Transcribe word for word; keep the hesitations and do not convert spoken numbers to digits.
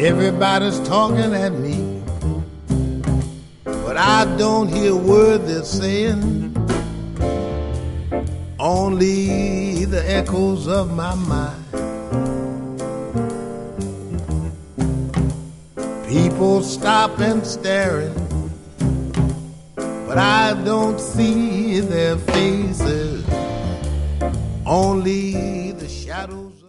Everybody's talking at me, but I don't hear a word they're saying, only the echoes of my mind. People stop and staring, but I don't see their faces, only the shadows